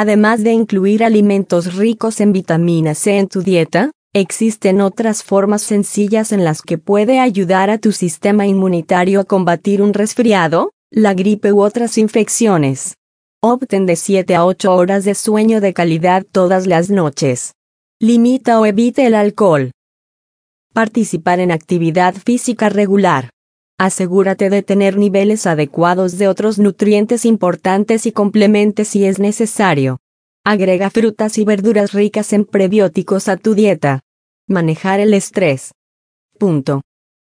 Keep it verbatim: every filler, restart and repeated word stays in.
Además de incluir alimentos ricos en vitamina C en tu dieta, existen otras formas sencillas en las que puede ayudar a tu sistema inmunitario a combatir un resfriado, la gripe u otras infecciones. Obtén de siete a ocho horas de sueño de calidad todas las noches. Limita o evite el alcohol. Participar en actividad física regular. Asegúrate de tener niveles adecuados de otros nutrientes importantes y complemente si es necesario. Agrega frutas y verduras ricas en prebióticos a tu dieta. Manejar el estrés. Punto.